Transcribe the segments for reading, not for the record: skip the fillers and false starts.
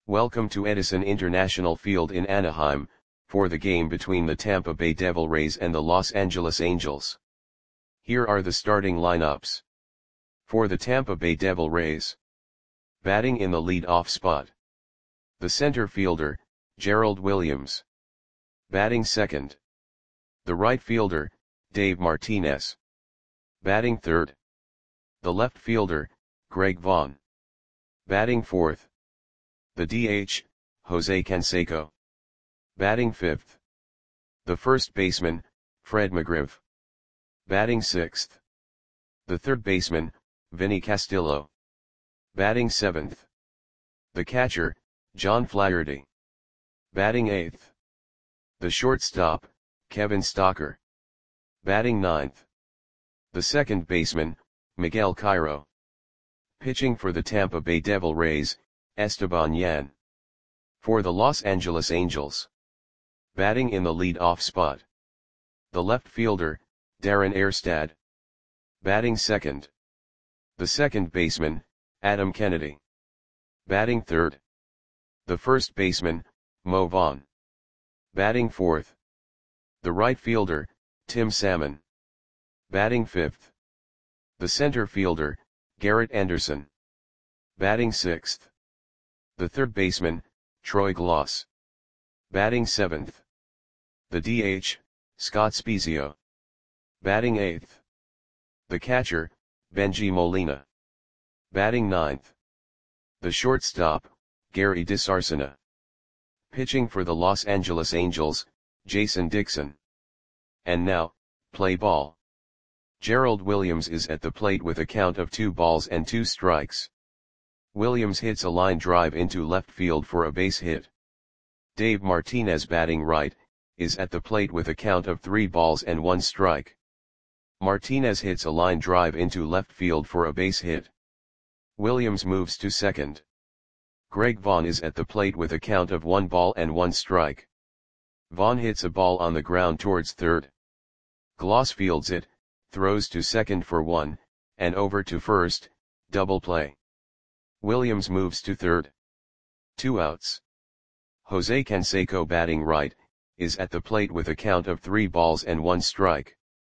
Welcome to Edison International Field in Anaheim, for the game between the Tampa Bay Devil Rays and the Los Angeles Angels. Here are the starting lineups. For the Tampa Bay Devil Rays. Batting in the lead-off spot. The center fielder, Gerald Williams. Batting second. The right fielder, Dave Martinez. Batting third. The left fielder, Greg Vaughn. Batting fourth. The DH, Jose Canseco. Batting fifth. The first baseman, Fred McGriff. Batting sixth. The third baseman, Vinny Castillo. Batting seventh. The catcher, John Flaherty. Batting eighth. The shortstop, Kevin Stocker. Batting ninth. The second baseman, Miguel Cairo. Pitching for the Tampa Bay Devil Rays, Esteban Yan. For the Los Angeles Angels. Batting in the lead-off spot. The left fielder, Darren Erstad. Batting second. The second baseman, Adam Kennedy. Batting third. The first baseman, Mo Vaughn. Batting fourth. The right fielder, Tim Salmon. Batting fifth. The center fielder, Garrett Anderson. Batting sixth. The third baseman, Troy Gloss. Batting seventh. The DH, Scott Spiezio. Batting eighth. The catcher, Benji Molina. Batting ninth. The shortstop, Gary DiSarcina. Pitching for the Los Angeles Angels, Jason Dixon. And now, play ball. Gerald Williams is at the plate with a count of 2-2. Williams hits a line drive into left field for a base hit. Dave Martinez, batting right, is at the plate with a count of 3-1. Martinez hits a line drive into left field for a base hit. Williams moves to second. Greg Vaughn is at the plate with a count of 1-1. Vaughn hits a ball on the ground towards third. Gloss fields it, throws to second for 1, and over to first, double play. Williams moves to third. 2 outs. Jose Canseco, batting right, is at the plate with a count of 3-1.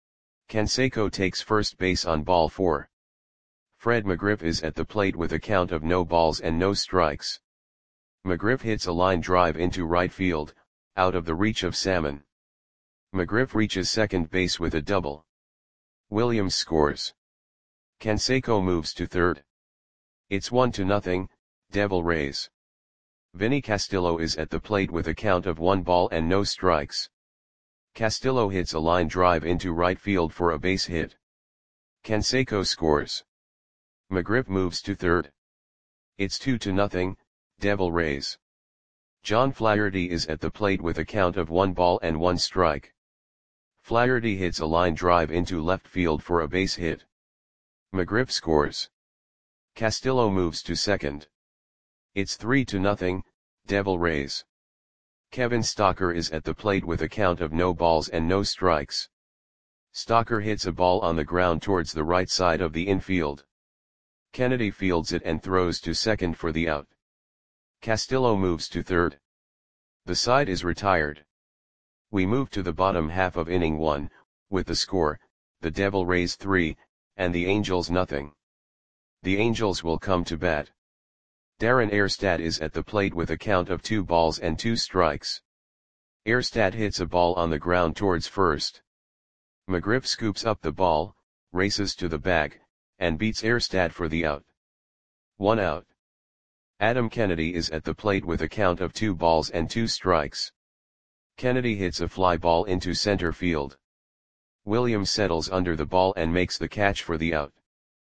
Canseco takes first base on ball 4. Fred McGriff is at the plate with a count of no balls and no strikes. McGriff hits a line drive into right field, out of the reach of Salmon. McGriff reaches second base with a double. Williams scores. Canseco moves to third. It's 1-0, Devil Rays. Vinny Castillo is at the plate with a count of 1 ball and no strikes. Castillo hits a line drive into right field for a base hit. Canseco scores. McGriff moves to third. It's 2-0, Devil Rays. John Flaherty is at the plate with a count of 1 ball and 1 strike. Flaherty hits a line drive into left field for a base hit. McGriff scores. Castillo moves to second. It's 3-0, Devil Rays. Kevin Stocker is at the plate with a count of no balls and no strikes. Stocker hits a ball on the ground towards the right side of the infield. Kennedy fields it and throws to second for the out. Castillo moves to third. The side is retired. We move to the bottom half of inning 1, with the score, the Devil Rays 3, and the Angels 0. The Angels will come to bat. Darren Erstad is at the plate with a count of 2-2. Erstad hits a ball on the ground towards first. McGriff scoops up the ball, races to the bag, and beats Erstad for the out. 1 out. Adam Kennedy is at the plate with a count of 2-2. Kennedy hits a fly ball into center field. Williams settles under the ball and makes the catch for the out.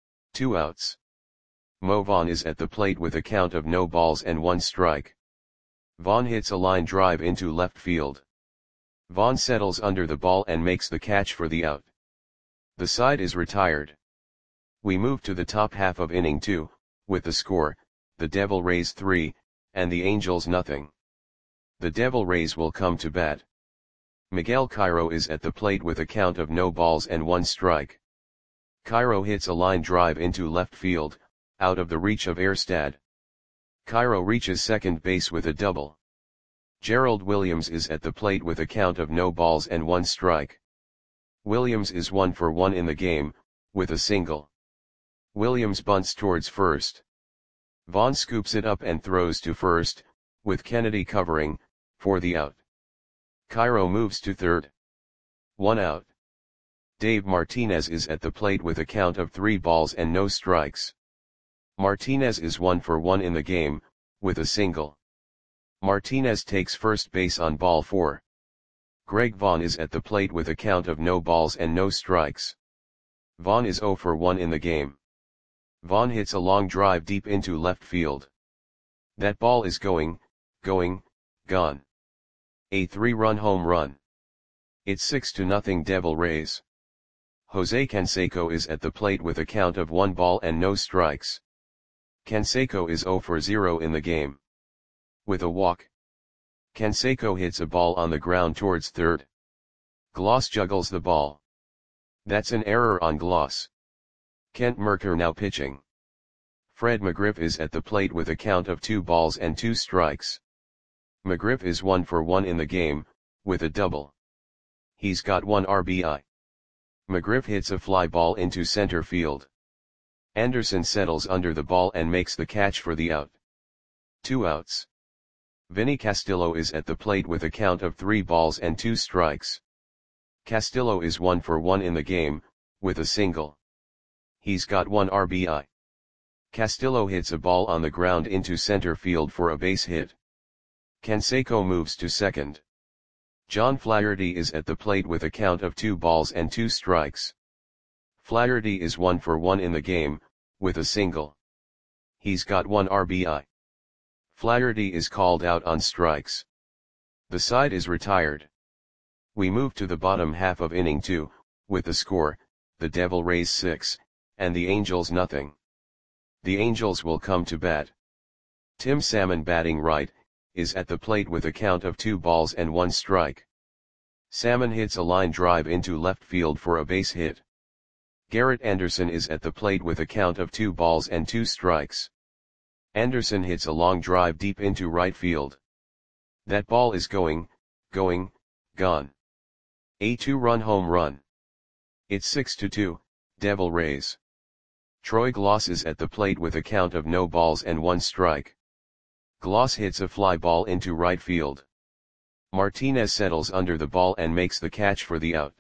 2 outs. Mo Vaughn is at the plate with a count of no balls and 1 strike. Vaughn hits a line drive into left field. Vaughn settles under the ball and makes the catch for the out. The side is retired. We move to the top half of inning 2, with the score, the Devil Rays 3, and the Angels 0. The Devil Rays will come to bat. Miguel Cairo is at the plate with a count of no balls and 1 strike. Cairo hits a line drive into left field, out of the reach of Erstad. Cairo reaches second base with a double. Gerald Williams is at the plate with a count of no balls and one strike. Williams is 1 for 1 in the game, with a single. Williams bunts towards first. Vaughn scoops it up and throws to first, with Kennedy covering, for the out. Cairo moves to third. 1 out. Dave Martinez is at the plate with a count of 3 balls and no strikes. Martinez is 1 for 1 in the game, with a single. Martinez takes first base on ball 4. Greg Vaughn is at the plate with a count of no balls and no strikes. Vaughn is 0 for 1 in the game. Vaughn hits a long drive deep into left field. That ball is gone. A 3-run home run. It's 6-0 Devil Rays. Jose Canseco is at the plate with a count of 1 ball and no strikes. Canseco is 0 for 0 in the game. With a walk. Canseco hits a ball on the ground towards third. Gloss juggles the ball. That's an error on Gloss. Kent Mercker now pitching. Fred McGriff is at the plate with a count of 2 balls and 2 strikes. McGriff is 1 for 1 in the game, with a double. He's got 1 RBI. McGriff hits a fly ball into center field. Anderson settles under the ball and makes the catch for the out. 2 outs. Vinny Castillo is at the plate with a count of 3 balls and 2 strikes. Castillo is 1 for 1 in the game, with a single. He's got 1 RBI. Castillo hits a ball on the ground into center field for a base hit. Canseco moves to second. John Flaherty is at the plate with a count of 2 balls and 2 strikes. Flaherty is 1 for 1 in the game, with a single. He's got 1 RBI. Flaherty is called out on strikes. The side is retired. We move to the bottom half of inning 2, with the score, the Devil Rays 6, and the Angels nothing. The Angels will come to bat. Tim Salmon batting right, is at the plate with a count of 2 balls and 1 strike. Salmon hits a line drive into left field for a base hit. Garrett Anderson is at the plate with a count of 2 balls and 2 strikes. Anderson hits a long drive deep into right field. That ball is gone. A 2-run home run. It's 6-2, Devil Rays. Troy Gloss is at the plate with a count of no balls and 1 strike. Gloss hits a fly ball into right field. Martinez settles under the ball and makes the catch for the out.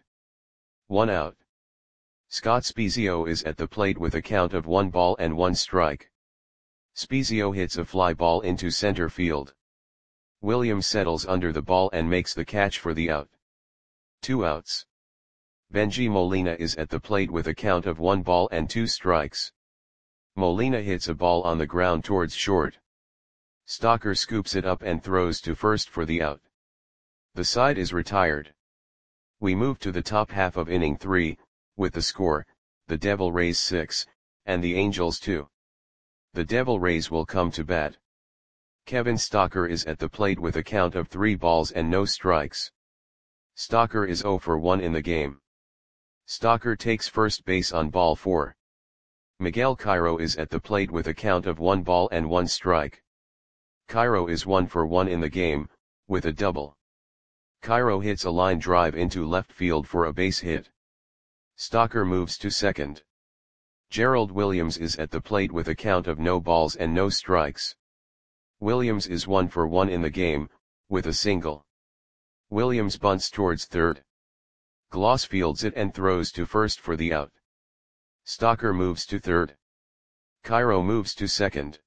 1 out. Scott Spiezio is at the plate with a count of 1 ball and 1 strike. Spiezio hits a fly ball into center field. Williams settles under the ball and makes the catch for the out. 2 outs. Benji Molina is at the plate with a count of 1 ball and 2 strikes. Molina hits a ball on the ground towards short. Stocker scoops it up and throws to first for the out. The side is retired. We move to the top half of inning 3, with the score, the Devil Rays 6, and the Angels 2. The Devil Rays will come to bat. Kevin Stocker is at the plate with a count of 3 balls and no strikes. Stocker is 0 for 1 in the game. Stocker takes first base on ball 4. Miguel Cairo is at the plate with a count of 1 ball and 1 strike. Cairo is 1 for 1 in the game, with a double. Cairo hits a line drive into left field for a base hit. Stocker moves to second. Gerald Williams is at the plate with a count of no balls and no strikes. Williams is 1 for 1 in the game, with a single. Williams bunts towards third. Gloss fields it and throws to first for the out. Stocker moves to third. Cairo moves to second.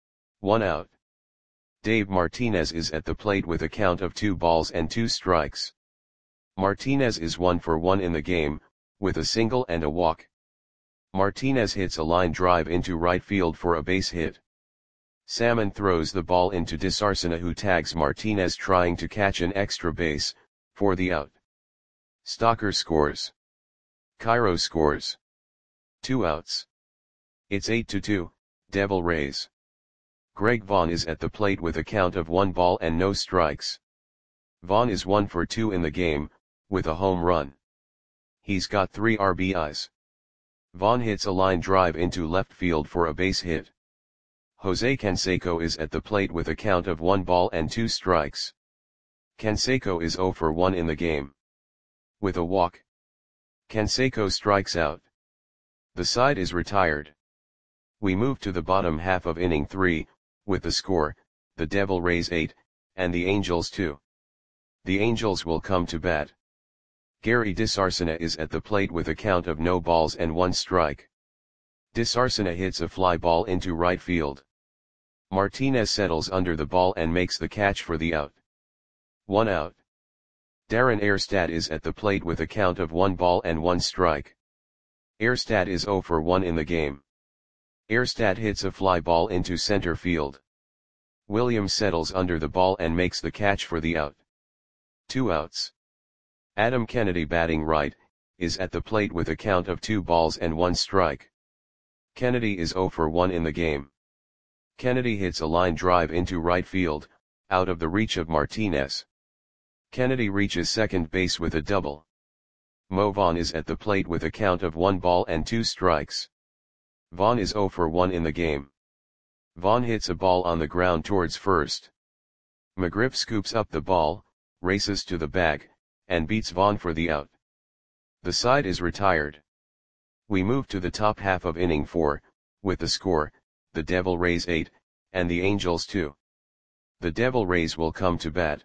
1 out. Dave Martinez is at the plate with a count of 2 balls and 2 strikes. Martinez is 1 for 1 in the game, with a single and a walk. Martinez hits a line drive into right field for a base hit. Salmon throws the ball into DeSarcina, who tags Martinez trying to catch an extra base, for the out. Stocker scores. Cairo scores. 2 outs. It's 8-2, Devil Rays. Greg Vaughn is at the plate with a count of 1 ball and no strikes. Vaughn is 1 for 2 in the game, with a home run. He's got 3 RBIs. Vaughn hits a line drive into left field for a base hit. Jose Canseco is at the plate with a count of 1 ball and 2 strikes. Canseco is 0 for 1 in the game. With a walk, Canseco strikes out. The side is retired. We move to the bottom half of inning 3, with the score, the Devil Rays 8, and the Angels 2. The Angels will come to bat. Gary DeSarcina is at the plate with a count of no balls and 1 strike. DeSarcina hits a fly ball into right field. Martinez settles under the ball and makes the catch for the out. 1 out. Darren Erstad is at the plate with a count of 1 ball and 1 strike. Erstad is 0 for 1 in the game. Erstad hits a fly ball into center field. Williams settles under the ball and makes the catch for the out. 2 outs. Adam Kennedy, batting right, is at the plate with a count of 2 balls and 1 strike. Kennedy is 0 for 1 in the game. Kennedy hits a line drive into right field, out of the reach of Martinez. Kennedy reaches second base with a double. Mo Vaughn is at the plate with a count of 1 ball and 2 strikes. Vaughn is 0 for 1 in the game. Vaughn hits a ball on the ground towards first. McGriff scoops up the ball, races to the bag, and beats Vaughn for the out. The side is retired. We move to the top half of inning 4, with the score, the Devil Rays 8, and the Angels 2. The Devil Rays will come to bat.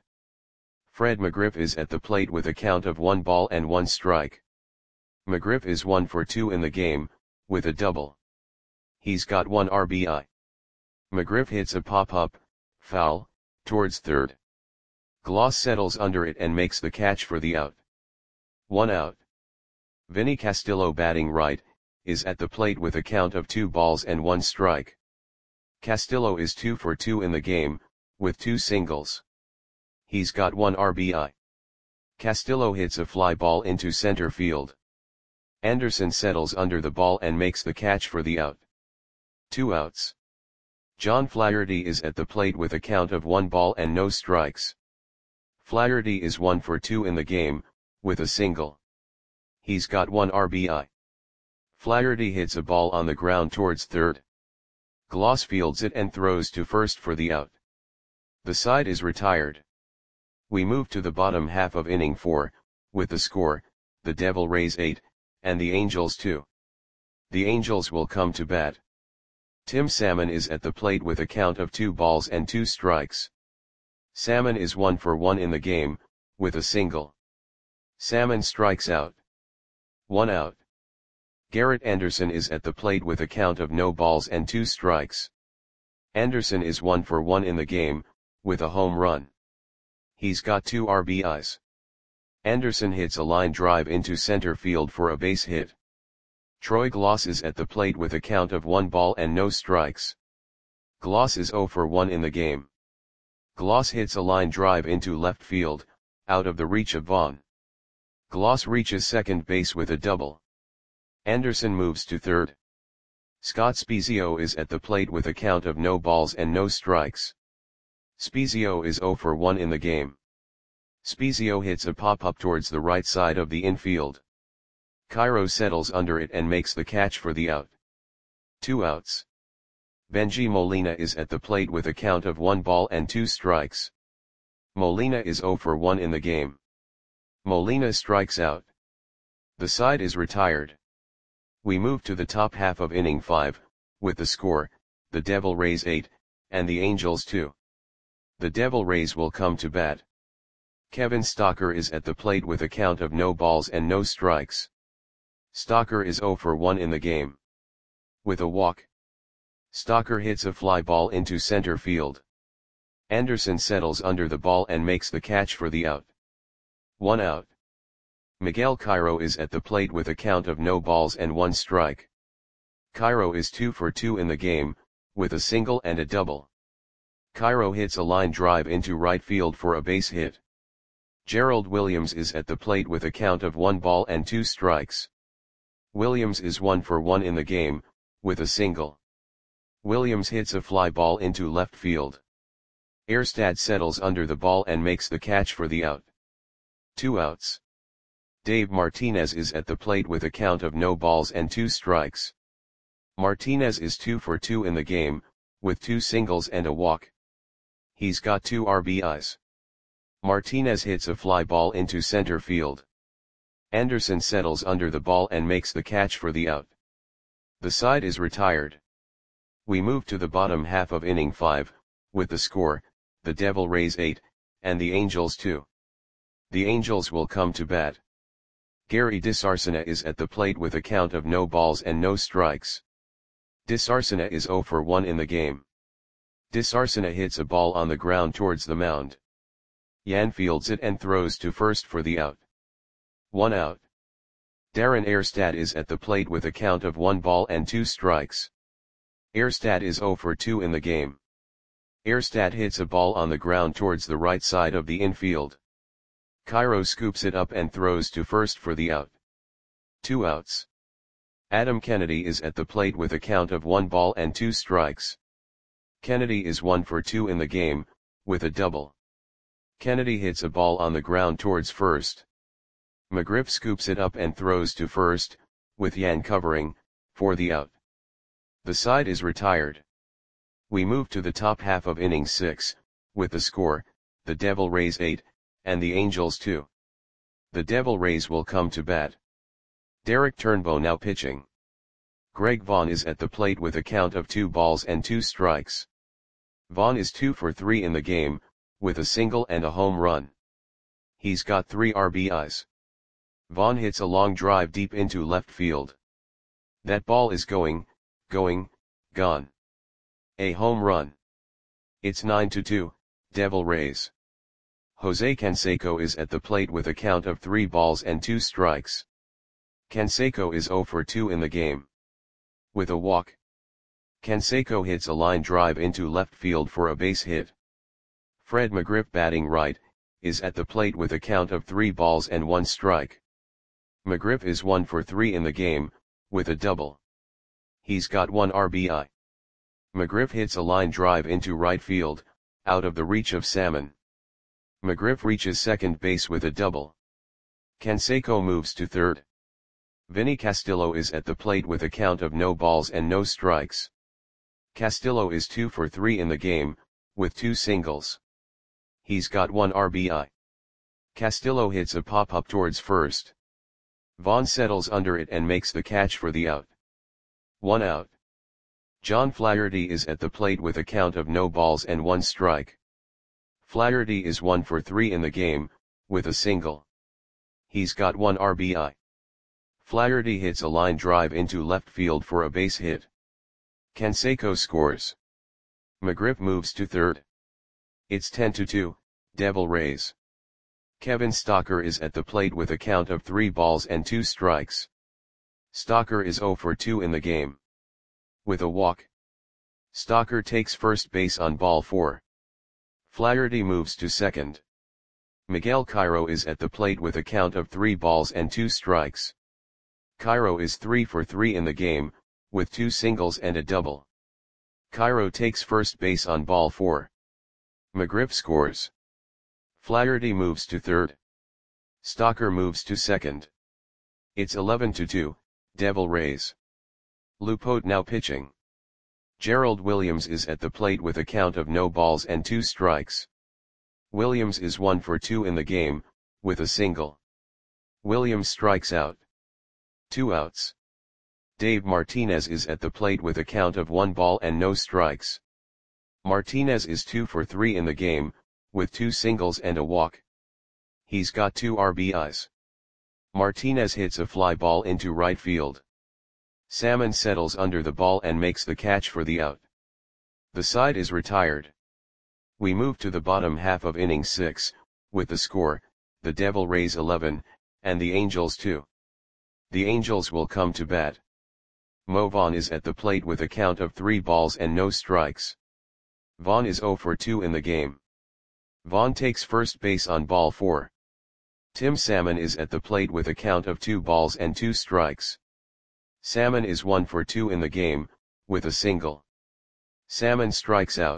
Fred McGriff is at the plate with a count of 1 ball and 1 strike. McGriff is 1 for 2 in the game, with a double. He's got 1 RBI. McGriff hits a pop-up, foul, towards third. Gloss settles under it and makes the catch for the out. 1 out. Vinny Castillo, batting right, is at the plate with a count of 2 balls and 1 strike. Castillo is 2 for 2 in the game, with 2 singles. He's got 1 RBI. Castillo hits a fly ball into center field. Anderson settles under the ball and makes the catch for the out. 2 outs. John Flaherty is at the plate with a count of 1 ball and no strikes. Flaherty is 1 for 2 in the game, with a single. He's got 1 RBI. Flaherty hits a ball on the ground towards third. Gloss fields it and throws to first for the out. The side is retired. We move to the bottom half of inning 4, with the score, the Devil Rays 8, and the Angels 2. The Angels will come to bat. Tim Salmon is at the plate with a count of 2 balls and 2 strikes. Salmon is 1 for 1 in the game, with a single. Salmon strikes out. 1 out. Garrett Anderson is at the plate with a count of no balls and 2 strikes. Anderson is 1 for 1 in the game, with a home run. He's got 2 RBIs. Anderson hits a line drive into center field for a base hit. Troy Gloss is at the plate with a count of 1 ball and no strikes. Gloss is 0 for 1 in the game. Gloss hits a line drive into left field, out of the reach of Vaughn. Gloss reaches second base with a double. Anderson moves to third. Scott Spiezio is at the plate with a count of no balls and no strikes. Spiezio is 0 for 1 in the game. Spiezio hits a pop-up towards the right side of the infield. Cairo settles under it and makes the catch for the out. 2 outs. Benji Molina is at the plate with a count of 1 ball and 2 strikes. Molina is 0 for 1 in the game. Molina strikes out. The side is retired. We move to the top half of inning 5, with the score, the Devil Rays 8, and the Angels 2. The Devil Rays will come to bat. Kevin Stocker is at the plate with a count of no balls and no strikes. Stocker is 0 for 1 in the game. With a walk, Stocker hits a fly ball into center field. Anderson settles under the ball and makes the catch for the out. 1 out. Miguel Cairo is at the plate with a count of no balls and 1 strike. Cairo is 2 for 2 in the game, with a single and a double. Cairo hits a line drive into right field for a base hit. Gerald Williams is at the plate with a count of 1 ball and 2 strikes. Williams is 1 for 1 in the game, with a single. Williams hits a fly ball into left field. Erstad settles under the ball and makes the catch for the out. 2 outs. Dave Martinez is at the plate with a count of no balls and 2 strikes. Martinez is 2 for 2 in the game, with 2 singles and a walk. He's got 2 RBIs. Martinez hits a fly ball into center field. Anderson settles under the ball and makes the catch for the out. The side is retired. We move to the bottom half of inning 5, with the score, the Devil Rays 8, and the Angels 2. The Angels will come to bat. Gary DeSarcina is at the plate with a count of no balls and no strikes. DeSarcina is 0 for 1 in the game. DeSarcina hits a ball on the ground towards the mound. Yan fields it and throws to first for the out. 1 out. Darren Erstad is at the plate with a count of 1 ball and 2 strikes. Erstad is 0 for 2 in the game. Erstad hits a ball on the ground towards the right side of the infield. Cairo scoops it up and throws to first for the out. 2 outs. Adam Kennedy is at the plate with a count of 1 ball and 2 strikes. Kennedy is 1 for 2 in the game, with a double. Kennedy hits a ball on the ground towards first. McGriff scoops it up and throws to first, with Yan covering, for the out. The side is retired. We move to the top half of inning 6, with the score, the Devil Rays 8, and the Angels 2. The Devil Rays will come to bat. Derek Turnbow now pitching. Greg Vaughn is at the plate with a count of 2 balls and 2 strikes. Vaughn is 2 for 3 in the game, with a single and a home run. He's got 3 RBIs. Vaughn hits a long drive deep into left field. That ball is going, gone. A home run. It's 9-2, Devil Rays. Jose Canseco is at the plate with a count of 3 balls and 2 strikes. Canseco is 0 for 2 in the game. With a walk. Canseco hits a line drive into left field for a base hit. Fred McGriff, batting right, is at the plate with a count of 3 balls and 1 strike. McGriff is 1 for 3 in the game, with a double. He's got 1 RBI. McGriff hits a line drive into right field, out of the reach of Salmon. McGriff reaches second base with a double. Canseco moves to third. Vinny Castillo is at the plate with a count of no balls and no strikes. Castillo is 2 for 3 in the game, with 2 singles. He's got 1 RBI. Castillo hits a pop-up towards first. Vaughn settles under it and makes the catch for the out. 1 out. John Flaherty is at the plate with a count of no balls and 1 strike. Flaherty is 1 for 3 in the game, with a single. He's got 1 RBI. Flaherty hits a line drive into left field for a base hit. Canseco scores. McGriff moves to third. It's 10-2, Devil Rays. Kevin Stocker is at the plate with a count of 3 balls and 2 strikes. Stocker is 0 for 2 in the game. With a walk. Stocker takes first base on ball 4. Flaherty moves to second. Miguel Cairo is at the plate with a count of 3 balls and 2 strikes. Cairo is 3 for 3 in the game, with 2 singles and a double. Cairo takes first base on ball 4. McGriff scores. Flaherty moves to third. Stocker moves to second. It's 11-2, Devil Rays. Lupote now pitching. Gerald Williams is at the plate with a count of no balls and 2 strikes. Williams is 1 for 2 in the game, with a single. Williams strikes out. 2 outs. Dave Martinez is at the plate with a count of 1 ball and no strikes. Martinez is 2 for 3 in the game, with 2 singles and a walk. He's got 2 RBIs. Martinez hits a fly ball into right field. Salmon settles under the ball and makes the catch for the out. The side is retired. We move to the bottom half of inning 6, with the score, the Devil Rays 11, and the Angels 2. The Angels will come to bat. Mo Vaughn is at the plate with a count of 3 balls and no strikes. Vaughn is 0 for 2 in the game. Vaughn takes first base on ball 4. Tim Salmon is at the plate with a count of 2 balls and 2 strikes. Salmon is 1 for 2 in the game, with a single. Salmon strikes out.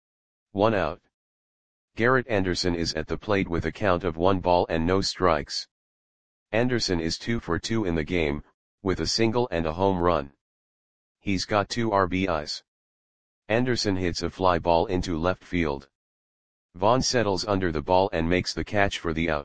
1 out. Garrett Anderson is at the plate with a count of 1 ball and no strikes. Anderson is 2 for 2 in the game, with a single and a home run. He's got 2 RBIs. Anderson hits a fly ball into left field. Vaughn settles under the ball and makes the catch for the out.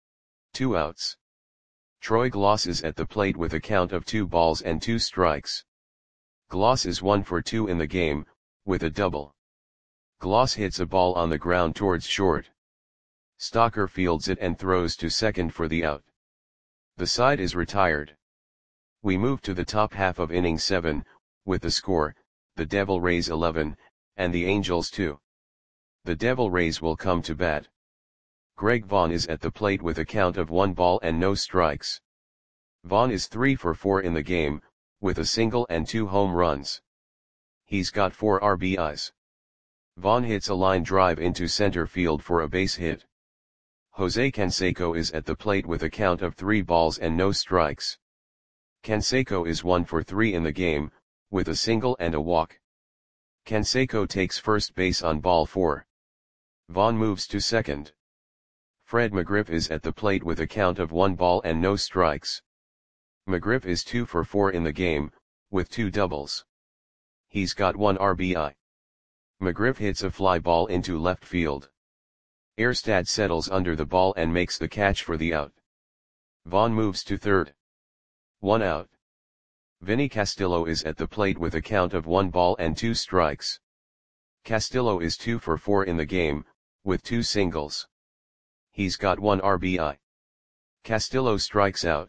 2 outs. Troy Gloss is at the plate with a count of 2 balls and 2 strikes. Gloss is 1 for 2 in the game, with a double. Gloss hits a ball on the ground towards short. Stocker fields it and throws to second for the out. The side is retired. We move to the top half of inning 7, with the score, the Devil Rays 11, and the Angels 2. The Devil Rays will come to bat. Greg Vaughn is at the plate with a count of 1 ball and no strikes. Vaughn is 3 for 4 in the game, with a single and 2 home runs. He's got 4 RBIs. Vaughn hits a line drive into center field for a base hit. Jose Canseco is at the plate with a count of 3 balls and no strikes. Canseco is 1 for 3 in the game, with a single and a walk. Canseco takes first base on ball 4. Vaughn moves to second. Fred McGriff is at the plate with a count of 1 ball and no strikes. McGriff is 2 for 4 in the game, with 2 doubles. He's got 1 RBI. McGriff hits a fly ball into left field. Erstad settles under the ball and makes the catch for the out. Vaughn moves to third. 1 out. Vinny Castillo is at the plate with a count of 1 ball and 2 strikes. Castillo is 2 for 4 in the game, with 2 singles. He's got 1 RBI. Castillo strikes out.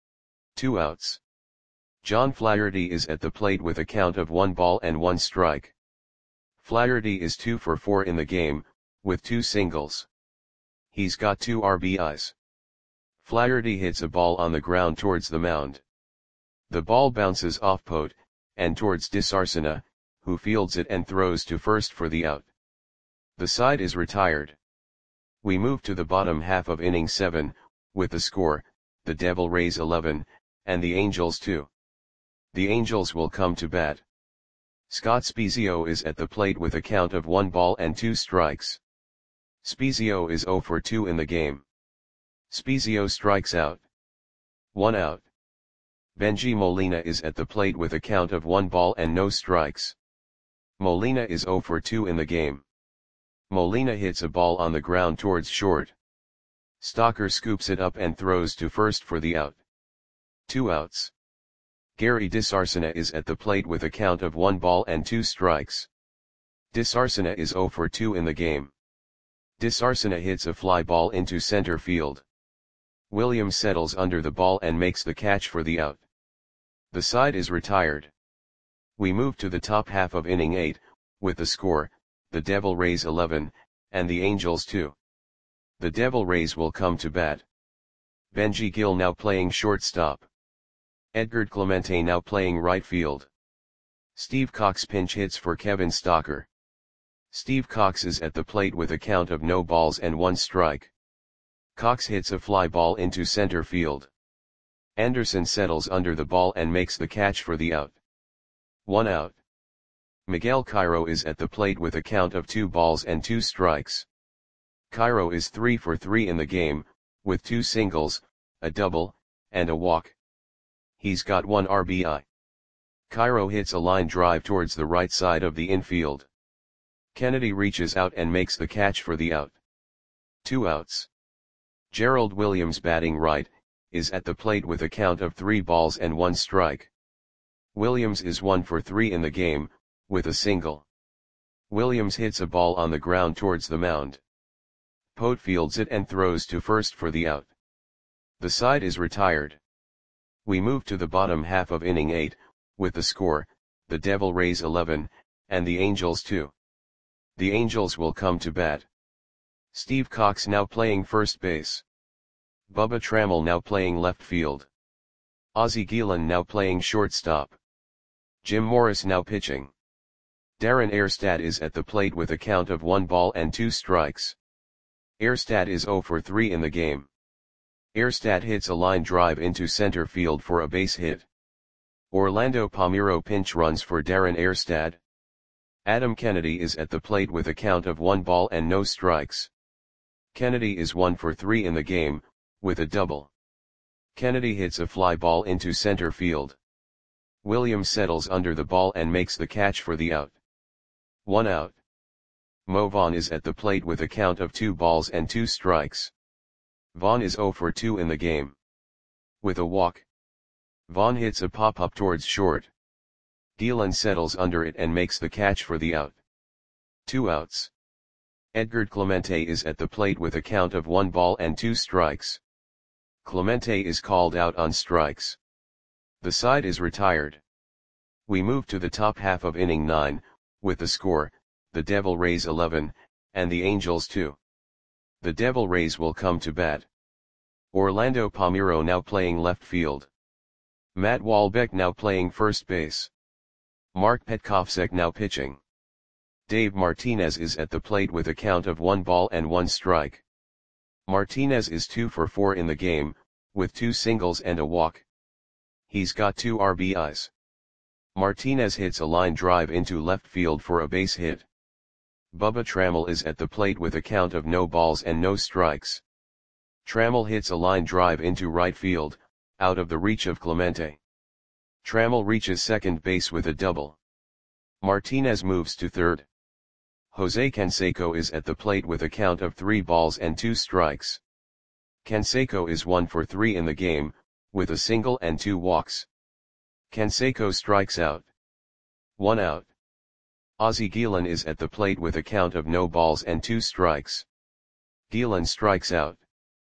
2 outs. John Flaherty is at the plate with a count of 1 ball and 1 strike. Flaherty is 2 for 4 in the game, with 2 singles. He's got 2 RBIs. Flaherty hits a ball on the ground towards the mound. The ball bounces off Pote, and towards DeSarcina, who fields it and throws to first for the out. The side is retired. We move to the bottom half of inning 7, with the score, the Devil Rays 11, and the Angels 2. The Angels will come to bat. Scott Spiezio is at the plate with a count of 1 ball and 2 strikes. Spiezio is 0 for 2 in the game. Spiezio strikes out. 1 out. Benji Molina is at the plate with a count of 1 ball and no strikes. Molina is 0 for 2 in the game. Molina hits a ball on the ground towards short. Stocker scoops it up and throws to first for the out. 2 outs. Gary DeSarcina is at the plate with a count of 1 ball and 2 strikes. DeSarcina is 0 for 2 in the game. DeSarcina hits a fly ball into center field. Williams settles under the ball and makes the catch for the out. The side is retired. We move to the top half of inning 8, with the score, the Devil Rays 11, and the Angels 2. The Devil Rays will come to bat. Benji Gill now playing shortstop. Edgar Clemente now playing right field. Steve Cox pinch hits for Kevin Stocker. Steve Cox is at the plate with a count of no balls and 1 strike. Cox hits a fly ball into center field. Anderson settles under the ball and makes the catch for the out. 1 out. Miguel Cairo is at the plate with a count of 2 balls and 2 strikes. Cairo is 3 for 3 in the game, with 2 singles, a double, and a walk. He's got 1 RBI. Cairo hits a line drive towards the right side of the infield. Kennedy reaches out and makes the catch for the out. 2 outs. Gerald Williams batting right, is at the plate with a count of 3 balls and 1 strike. Williams is 1 for 3 in the game, with a single. Williams hits a ball on the ground towards the mound. Pote fields it and throws to first for the out. The side is retired. We move to the bottom half of inning 8, with the score, the Devil Rays 11, and the Angels 2. The Angels will come to bat. Steve Cox now playing first base. Bubba Trammell now playing left field. Ozzie Guillen now playing shortstop. Jim Morris now pitching. Darren Erstad is at the plate with a count of 1 ball and 2 strikes. Erstad is 0 for 3 in the game. Erstad hits a line drive into center field for a base hit. Orlando Palmeiro pinch runs for Darren Erstad. Adam Kennedy is at the plate with a count of 1 ball and no strikes. Kennedy is 1 for 3 in the game, with a double. Kennedy hits a fly ball into center field. Williams settles under the ball and makes the catch for the out. 1 out. Mo Vaughn is at the plate with a count of 2 balls and 2 strikes. Vaughn is 0 for 2 in the game. With a walk, Vaughn hits a pop-up towards short. Gielan settles under it and makes the catch for the out. 2 outs. Edgar Clemente is at the plate with a count of 1 ball and 2 strikes. Clemente is called out on strikes. The side is retired. We move to the top half of inning 9, with the score, the Devil Rays 11, and the Angels 2. The Devil Rays will come to bat. Orlando Palmeiro now playing left field. Matt Walbeck now playing first base. Mark Petkovsek now pitching. Dave Martinez is at the plate with a count of 1 ball and 1 strike. Martinez is 2 for 4 in the game, with 2 singles and a walk. He's got 2 RBIs. Martinez hits a line drive into left field for a base hit. Bubba Trammell is at the plate with a count of no balls and no strikes. Trammell hits a line drive into right field, out of the reach of Clemente. Trammell reaches second base with a double. Martinez moves to third. Jose Canseco is at the plate with a count of 3 balls and 2 strikes. Canseco is 1 for 3 in the game, with a single and 2 walks. Canseco strikes out. 1 out. Ozzie Gielan is at the plate with a count of no balls and 2 strikes. Gielan strikes out.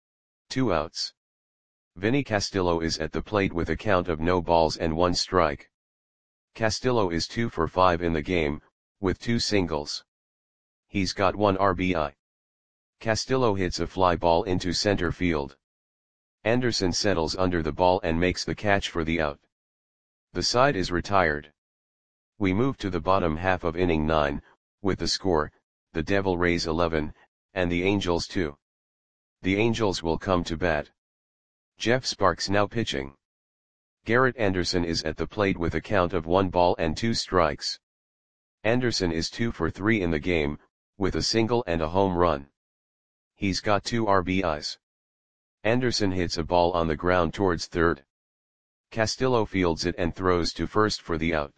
2 outs. Vinny Castillo is at the plate with a count of no balls and 1 strike. Castillo is 2 for 5 in the game, with 2 singles. He's got 1 RBI. Castillo hits a fly ball into center field. Anderson settles under the ball and makes the catch for the out. The side is retired. We move to the bottom half of inning 9, with the score, the Devil Rays 11, and the Angels 2. The Angels will come to bat. Jeff Sparks now pitching. Garrett Anderson is at the plate with a count of 1 ball and 2 strikes. Anderson is 2 for 3 in the game, with a single and a home run. He's got 2 RBIs. Anderson hits a ball on the ground towards third. Castillo fields it and throws to first for the out.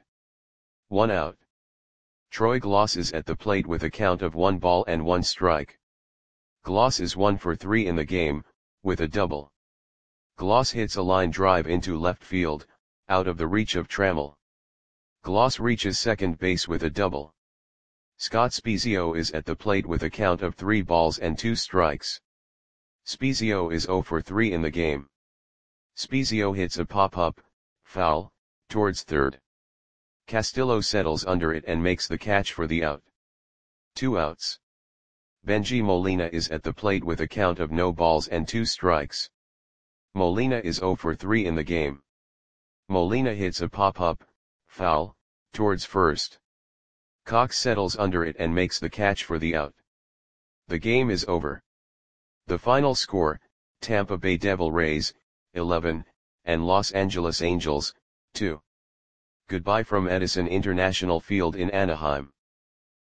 1 out. Troy Gloss is at the plate with a count of 1 ball and 1 strike. Gloss is 1 for 3 in the game, with a double. Gloss hits a line drive into left field, out of the reach of Trammell. Gloss reaches second base with a double. Scott Spiezio is at the plate with a count of 3 balls and 2 strikes. Spiezio is 0 for 3 in the game. Spiezio hits a pop-up, foul, towards third. Castillo settles under it and makes the catch for the out. 2 outs. Benji Molina is at the plate with a count of no balls and 2 strikes. Molina is 0 for 3 in the game. Molina hits a pop-up, foul, towards first. Cox settles under it and makes the catch for the out. The game is over. The final score, Tampa Bay Devil Rays, 11, and Los Angeles Angels, 2. Goodbye from Edison International Field in Anaheim.